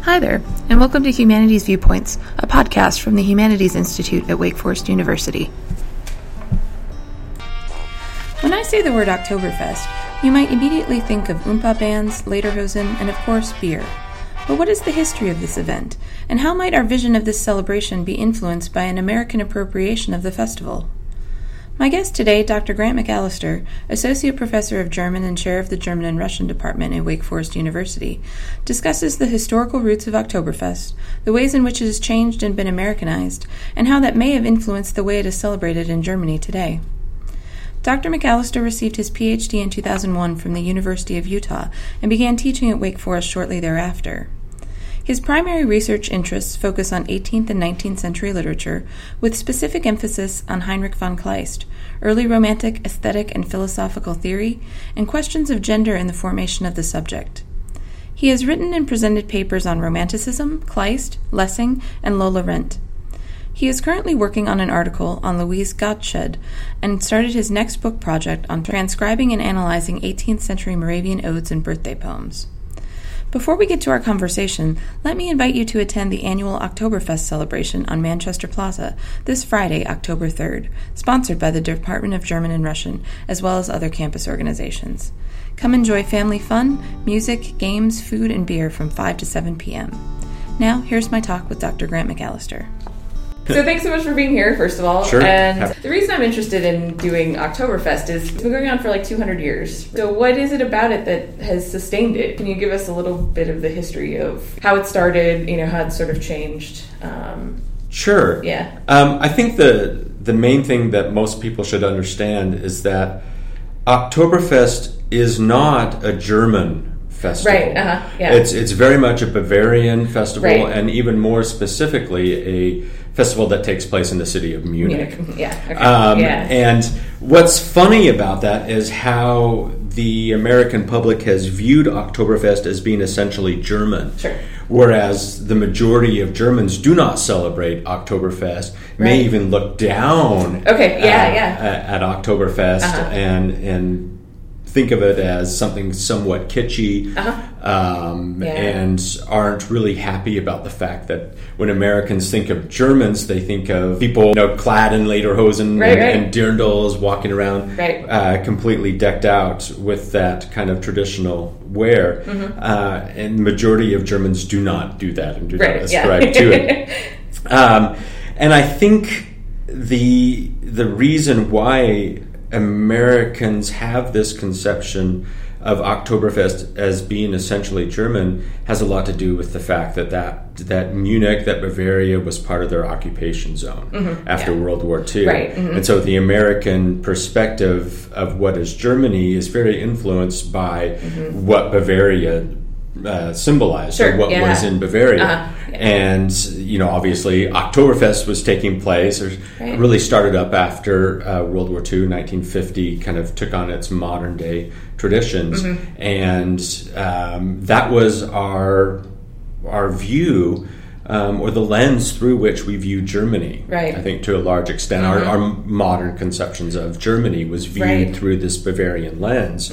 Hi there, and welcome to Humanities Viewpoints, a podcast from the Humanities Institute at Wake Forest University. When I say the word Oktoberfest, you might immediately think of Oompa bands, lederhosen, and of course beer. But what is the history of this event, and how might our vision of this celebration be influenced by an American appropriation of the festival? My guest today, Dr. Grant McAllister, Associate Professor of German and Chair of the German and Russian Department at Wake Forest University, discusses the historical roots of Oktoberfest, the ways in which it has changed and been Americanized, and how that may have influenced the way it is celebrated in Germany today. Dr. McAllister received his Ph.D. in 2001 from the University of Utah and began teaching at Wake Forest shortly thereafter. His primary research interests focus on 18th and 19th century literature, with specific emphasis on Heinrich von Kleist, early Romantic aesthetic and philosophical theory, and questions of gender in the formation of the subject. He has written and presented papers on Romanticism, Kleist, Lessing, and Lola Rent. He is currently working on an article on Louise Gottsched and started his next book project on transcribing and analyzing 18th century Moravian odes and birthday poems. Before we get to our conversation, let me invite you to attend the annual Oktoberfest celebration on Manchester Plaza this Friday, October 3rd, sponsored by the Department of German and Russian, as well as other campus organizations. Come enjoy family fun, music, games, food, and beer from 5 to 7 p.m. Now, here's my talk with Dr. Grant McAllister. So thanks so much for being here, first of all. Sure. And the reason I'm interested in doing Oktoberfest is it's been going on for like 200 years. So what is it about it that has sustained it? Can you give us a little bit of the history of how it started, how it's sort of changed? Sure. Yeah. I think the main thing that most people should understand is that Oktoberfest is not a German festival. Right, yeah. It's very much a Bavarian festival, right. And even more specifically, a festival that takes place in the city of Munich. Yeah, okay. Yeah. And what's funny about that is how the American public has viewed Oktoberfest as being essentially German. Sure. Whereas the majority of Germans do not celebrate Oktoberfest, may even look down at Oktoberfest and think of it as something somewhat kitschy, and aren't really happy about the fact that when Americans think of Germans, they think of people clad in lederhosen and dirndls walking around completely decked out with that kind of traditional wear. And the majority of Germans do not do that and do not ascribe to it. And I think the reason why Americans have this conception of Oktoberfest as being essentially German has a lot to do with the fact that Munich, that Bavaria, was part of their occupation zone after World War II. Right. And so the American perspective of what is Germany is very influenced by what Bavaria symbolized, or what was in Bavaria. And, obviously Oktoberfest was taking place, or really started up after World War II, 1950, kind of took on its modern day traditions. And that was our view, or the lens through which we view Germany. Right. I think to a large extent, our modern conceptions of Germany was viewed through this Bavarian lens,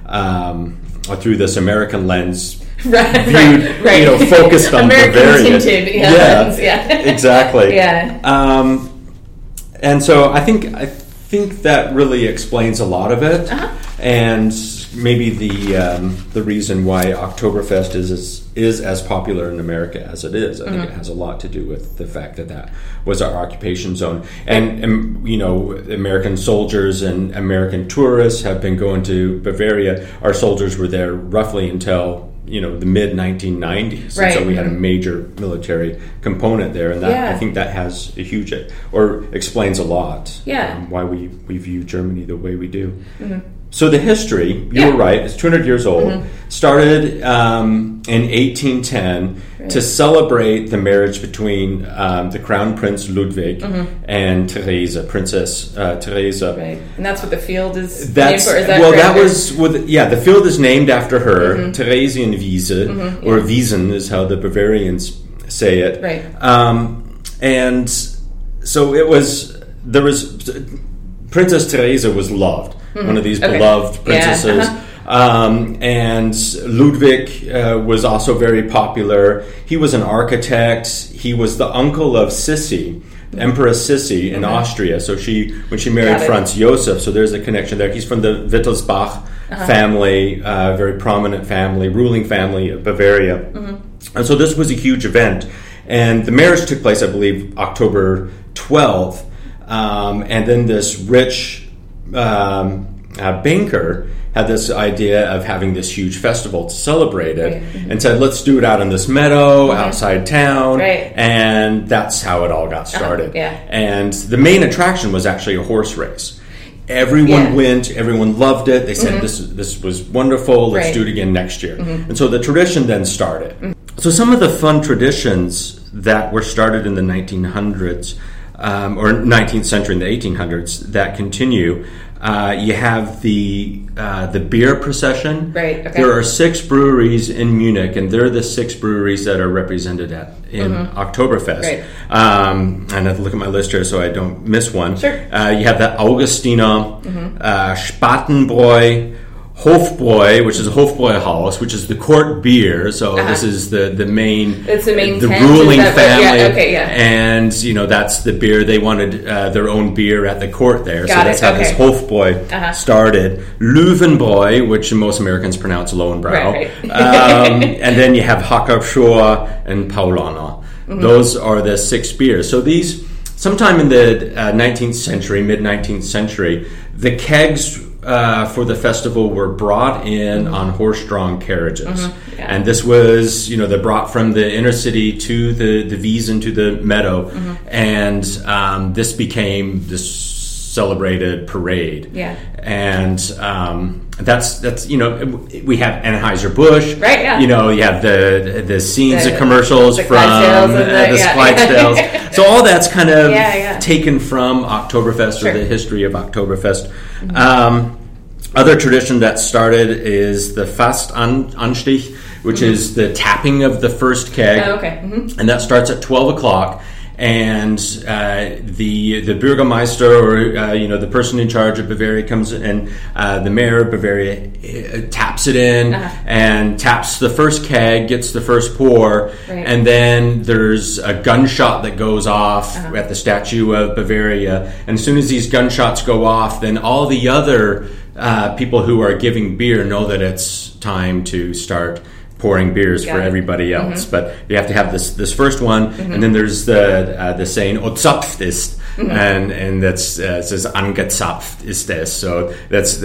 or through this American lens. Viewed, focused on Bavaria. Lens, exactly. Yeah. And so I think that really explains a lot of it, and maybe the reason why Oktoberfest is as popular in America as it is. I think it has a lot to do with the fact that was our occupation zone, and American soldiers and American tourists have been going to Bavaria. Our soldiers were there roughly until the mid-1990s. Right. And so we had a major military component there, and that I think that has a huge, or explains a lot why we view Germany the way we do. So the history, you were right, it's 200 years old. Started in 1810 to celebrate the marriage between the Crown Prince Ludwig and Teresa, Princess Teresa. Right, and that's what the field is named for? Is that the field is named after her, Theresienwiese, or Wiesen is how the Bavarians say it. Right. And so Princess Teresa was loved. One of these beloved princesses. And Ludwig was also very popular. He was an architect. He was the uncle of Sissi, Empress Sissi in Austria. So when she married Franz Josef, so there's a connection there. He's from the Wittelsbach family, very prominent family, ruling family of Bavaria. And so this was a huge event. And the marriage took place, I believe, October 12th. And then this rich banker had this idea of having this huge festival to celebrate it, and said, let's do it out in this meadow outside town. And that's how it all got started. And the main attraction was actually a horse race. Everyone went, everyone loved it. They said, this was wonderful, let's do it again next year. And so the tradition then started. So some of the fun traditions that were started in the 1900s, or 19th century, in the 1800s, that continue. You have the beer procession. There are 6 breweries in Munich, and they're the 6 breweries that are represented in Oktoberfest. And I have to look at my list here so I don't miss one. You have the Augustiner, Spatenbräu, Hofbräu, which is a Hofbräuhaus, which is the court beer. So this is the main, the ruling family, and that's the beer. They wanted their own beer at the court there, so that's how this Hofbräu started. Löwenbräu, which most Americans pronounce Lowenbräu, and then you have Hacker-Pschorr and Paulaner. Those are the 6 beers. So these, sometime in the 19th century, mid-19th century, the kegs for the festival were brought in on horse-drawn carriages. And this was, they're brought from the inner city to the Wiesen, to the meadow. And this became this celebrated parade. And that's we have Anheuser-Busch. You have the scenes of commercials from the Clydesdales. So all that's kind of taken from Oktoberfest or the history of Oktoberfest. Other tradition that started is the Fastanstich, which is the tapping of the first keg. And that starts at 12 o'clock. And the Bürgermeister, or the person in charge of Bavaria, comes in, and the mayor of Bavaria taps it in and taps the first keg, gets the first pour, and then there's a gunshot that goes off at the Statue of Bavaria. And as soon as these gunshots go off, then all the other people who are giving beer know that it's time to start pouring beers for everybody else. But you have to have this first one, and then there's the saying "Ozapft ist," and that's it says "Angezapft ist es." So that's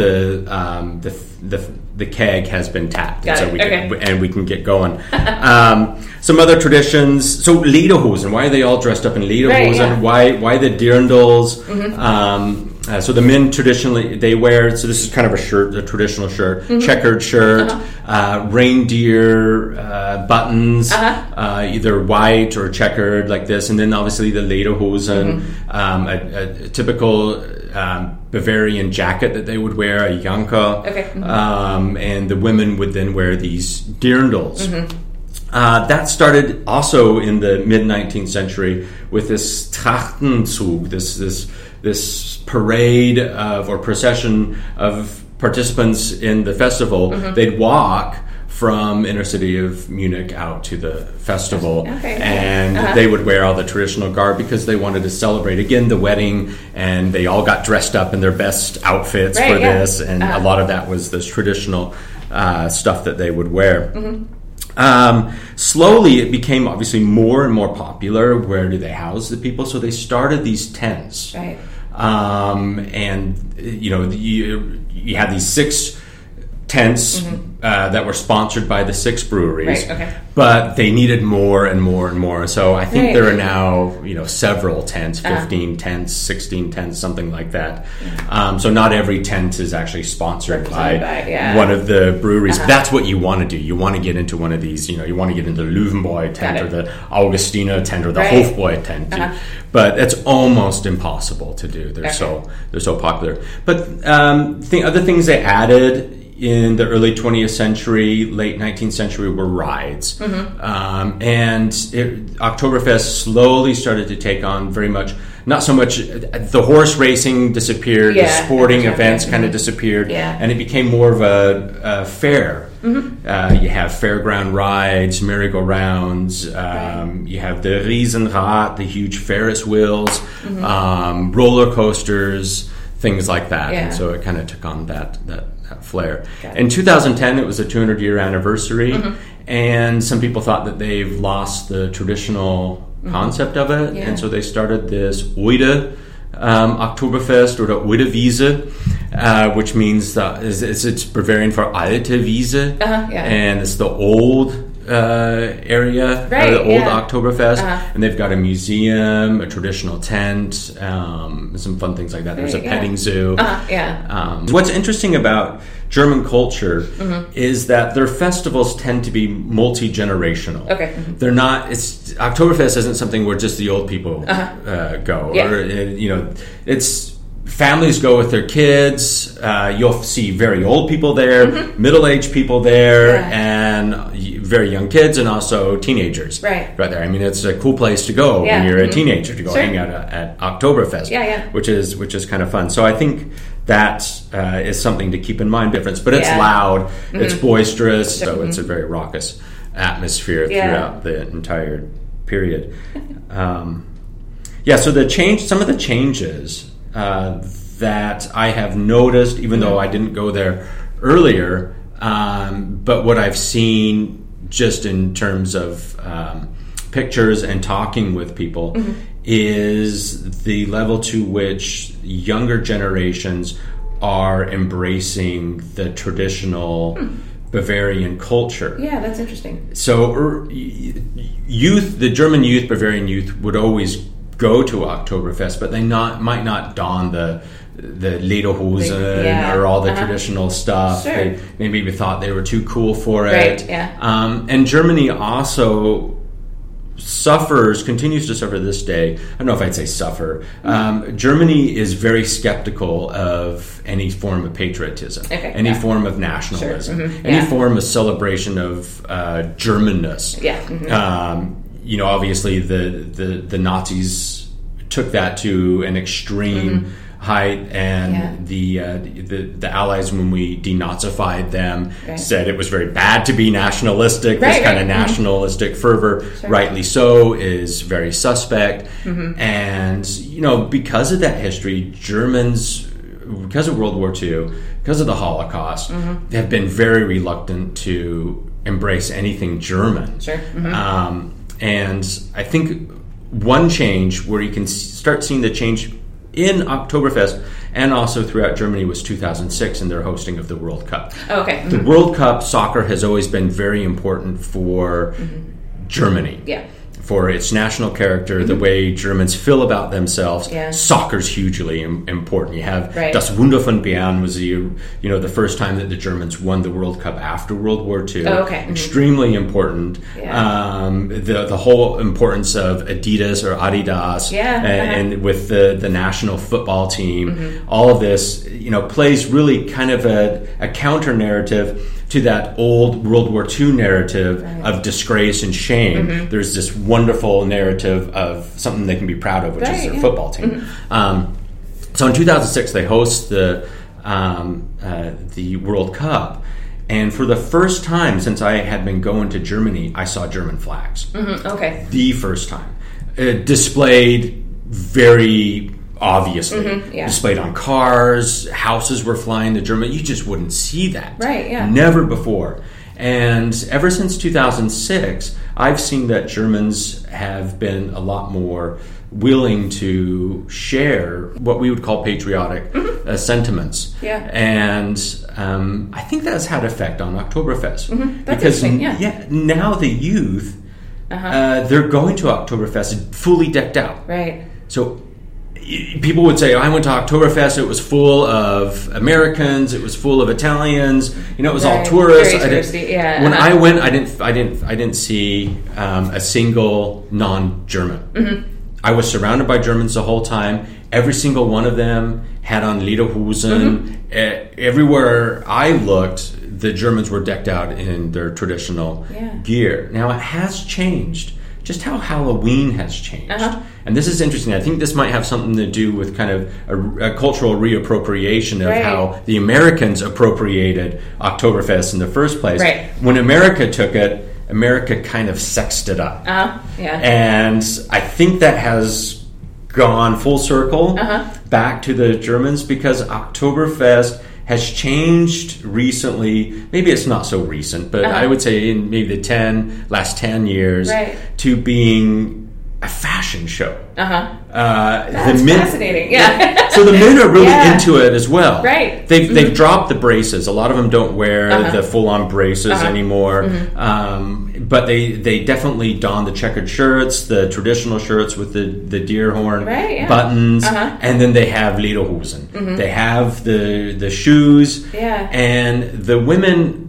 the keg has been tapped, and so we can get going. Some other traditions. So lederhosen. Why are they all dressed up in lederhosen? Why the dirndls? So the men traditionally, they wear, so this is kind of a traditional shirt, checkered shirt, reindeer buttons, either white or checkered like this, and then obviously the lederhosen, a typical Bavarian jacket that they would wear, a Janka, and the women would then wear these dirndls. That started also in the mid-19th century with this Trachtenzug, this parade or procession of participants in the festival. They'd walk from inner city of Munich out to the festival, and they would wear all the traditional garb because they wanted to celebrate again the wedding, and they all got dressed up in their best outfits for this, and a lot of that was this traditional stuff that they would wear. Slowly it became obviously more and more popular. Where do they house the people? So they started these tents. And you had these 6 tents that were sponsored by the 6 breweries, but they needed more and more and more. So I think there are now several tents, 15 tents, 16 tents, something like that. So not every tent is actually sponsored by one of the breweries. That's what you want to do. You want to get into one of these. You want to get into the Löwenbräu tent or the Augustiner tent or the Hofbräu tent. But it's almost impossible to do. They're so popular. But other things they added. in the early 20th century, late 19th century were rides. And Oktoberfest slowly started to take on very much, not so much, the horse racing disappeared, the sporting events kind of disappeared, and it became more of a fair. You have fairground rides, merry-go-rounds, you have the Riesenrad, the huge Ferris wheels, roller coasters, things like that. And so it kind of took on that flair. In 2010, it was a 200-year anniversary, and some people thought that they've lost the traditional concept of it, and so they started this Oide Oktoberfest, or the Oide Wiese, which means it's Bavarian for Alte Wiese, and it's the old area, the old Oktoberfest, and they've got a museum, a traditional tent, some fun things like that. There's a petting zoo. What's interesting about German culture is that their festivals tend to be multi-generational. They're not. Oktoberfest isn't something where just the old people go, or it's. Families go with their kids. You'll see very old people there, middle-aged people there, and very young kids, and also teenagers. Right there. I mean, it's a cool place to go when you're a teenager, to go hang out at Oktoberfest, which is kind of fun. So I think that is something to keep in mind. But it's loud, it's boisterous, so it's a very raucous atmosphere throughout the entire period. So some of the changes that I have noticed, even though I didn't go there earlier, but what I've seen just in terms of pictures and talking with people is the level to which younger generations are embracing the traditional Bavarian culture. Yeah, that's interesting. So the German youth, Bavarian youth, would always go to Oktoberfest, but they might not don the lederhosen or all the traditional stuff. They maybe thought they were too cool for it. And Germany also continues to suffer this day. I don't know if I'd say suffer. Germany is very skeptical of any form of patriotism, any form of nationalism, any form of celebration of Germanness. Obviously the Nazis took that to an extreme height, and the Allies, when we denazified them, said it was very bad to be nationalistic. This kind of nationalistic fervor, rightly so, is very suspect. And because of that history, Germans, because of World War II, because of the Holocaust, have been very reluctant to embrace anything German. And I think one change where you can start seeing the change in Oktoberfest and also throughout Germany was 2006 and their hosting of the World Cup. The World Cup, soccer, has always been very important for Germany. For its national character, the way Germans feel about themselves, soccer's hugely important. You have Das Wunder von Bern was the first time that the Germans won the World Cup after World War II. Extremely important. The whole importance of Adidas or Adidas, and with the national football team, all of this plays really kind of a counter narrative to that old World War II narrative of disgrace and shame. There's this wonderful narrative of something they can be proud of, which is their football team. So in 2006, they host the World Cup, and for the first time since I had been going to Germany, I saw German flags. The first time. Displayed very obviously, displayed on cars, houses were flying the German. You just wouldn't see that. Never before. And ever since 2006, I've seen that Germans have been a lot more willing to share what we would call patriotic sentiments. And I think that's had effect on Oktoberfest. Because now the youth, they're going to Oktoberfest fully decked out. So people would say, I went to Oktoberfest, it was full of Americans, it was full of Italians, it was all tourists. When I went, I didn't see a single non-German. I was surrounded by Germans the whole time. every single one of them had on lederhosen. Everywhere I looked, the Germans were decked out in their traditional gear. Now, it has changed. Just how Halloween has changed. And this is interesting. I think this might have something to do with kind of a cultural reappropriation of how the Americans appropriated Oktoberfest in the first place. When America took it, America kind of sexed it up. And I think that has gone full circle back to the Germans, because Oktoberfest has changed recently. Maybe it's not so recent, but I would say in maybe the last 10 years to being a fashion show. That's fascinating. So the men are really into it as well. Right. They've dropped the braces. A lot of them don't wear the full-on braces anymore. But they definitely don the checkered shirts, the traditional shirts with the deer horn buttons, and then they have lederhosen. They have the shoes, and the women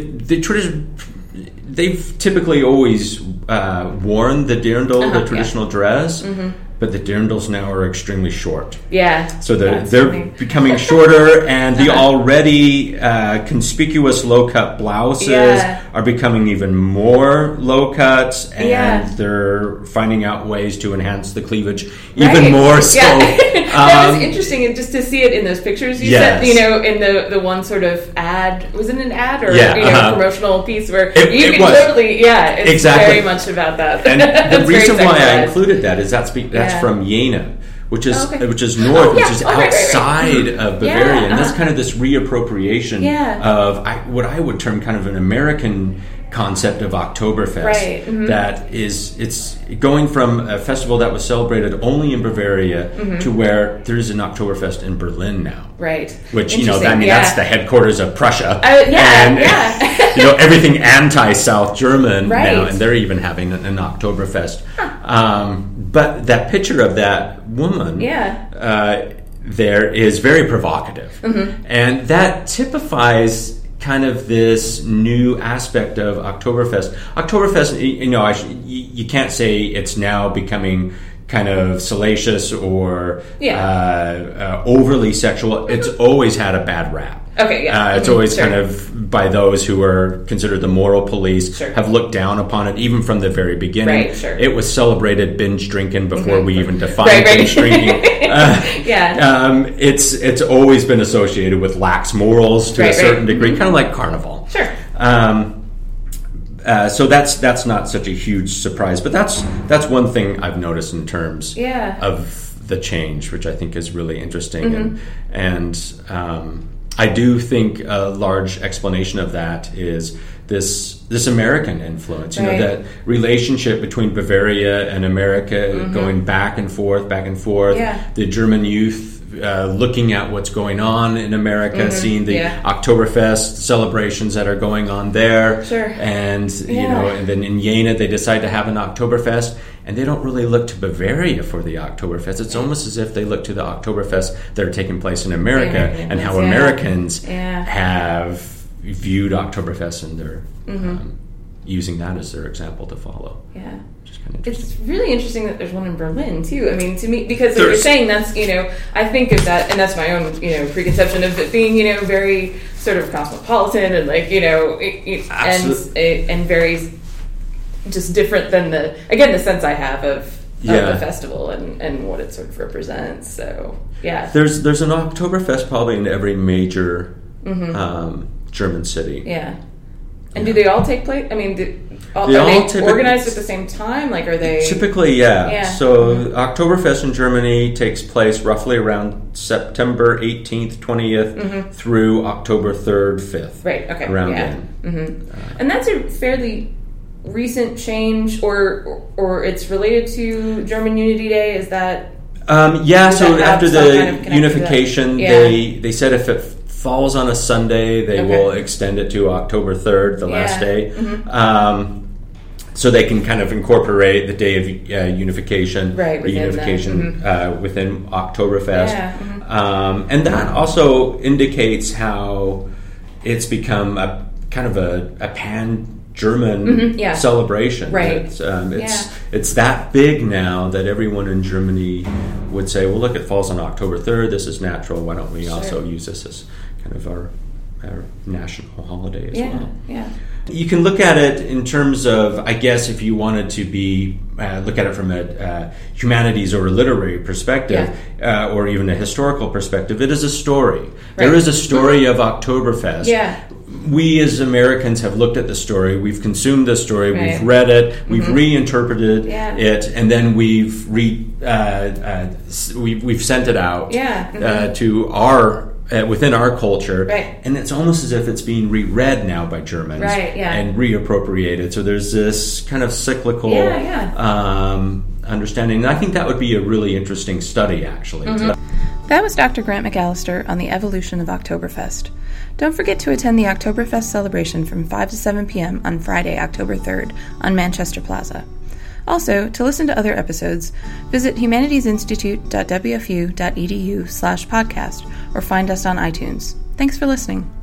they've typically always worn the dirndl, the traditional dress. But the dirndls now are extremely short. So they're becoming shorter, and the already conspicuous low-cut blouses are becoming even more low-cuts, and they're finding out ways to enhance the cleavage even more so. That was interesting, and just to see it in those pictures you said, in the one sort of ad. Was it an ad or promotional piece where you can totally, it's very much about that. And the reason why I included that is that's from Jena, which is north, which is outside of Bavaria, and that's kind of this reappropriation of what I would term kind of an American concept of Oktoberfest. That is, it's going from a festival that was celebrated only in Bavaria to where there's an Oktoberfest in Berlin now. Which, that's the headquarters of Prussia. Everything anti-South German now, and they're even having an Oktoberfest. But that picture of that woman there is very provocative. And that typifies kind of this new aspect of Oktoberfest. Oktoberfest, you can't say it's now becoming kind of salacious or overly sexual. It's always had a bad rap. It's always kind of, by those who are considered the moral police, have looked down upon it, even from the very beginning. It was celebrated binge drinking before we even defined binge drinking. It's always been associated with lax morals to a certain degree, kind of like Carnival. So that's not such a huge surprise, but that's one thing I've noticed in terms of the change, which I think is really interesting, and I do think a large explanation of that is this American influence. That relationship between Bavaria and America going back and forth. The German youth looking at what's going on in America, seeing the Oktoberfest celebrations that are going on there, and and then in Jena they decide to have an Oktoberfest, and they don't really look to Bavaria for the Oktoberfest. It's almost as if they look to the Oktoberfest that are taking place in America and how Americans have viewed Oktoberfest, and they're using that as their example to follow. It's really interesting that there's one in Berlin too. I mean, to me, because you're saying that's, I think of that, and that's my own, preconception of it being, very sort of cosmopolitan and like, and very just different than the sense I have of the festival and what it sort of represents. So there's an Oktoberfest probably in every major German city. And do they all take place? I mean, are they organized at the same time? Like, are they... Typically, So Oktoberfest in Germany takes place roughly around September 18th, 20th through October 3rd, 5th. Around then. And that's a fairly recent change, or it's related to German Unity Day? Is that... so after the unification, they said if it falls on a Sunday, they will extend it to October 3rd, the last day. So they can kind of incorporate the day of unification, within Oktoberfest. And that also indicates how it's become a kind of a German celebration. Right. It's that big now that everyone in Germany would say, well, look, it falls on October 3rd. This is natural. Why don't we also use this as kind of our national holiday as well? Yeah. You can look at it in terms of, I guess, if you wanted to be look at it from a humanities or a literary perspective, or even a historical perspective, it is a story. Right. There is a story of Oktoberfest. Yeah. We as Americans have looked at the story, we've consumed the story, we've read it, we've reinterpreted it, and then we've sent it out to our within our culture, and it's almost as if it's being reread now by Germans and reappropriated. So there's this kind of cyclical understanding, and I think that would be a really interesting study, actually. That was Dr. Grant McAllister on the evolution of Oktoberfest. Don't forget to attend the Oktoberfest celebration from 5 to 7 p.m. on Friday, October 3rd, on Manchester Plaza. Also, to listen to other episodes, visit humanitiesinstitute.wfu.edu/podcast or find us on iTunes. Thanks for listening.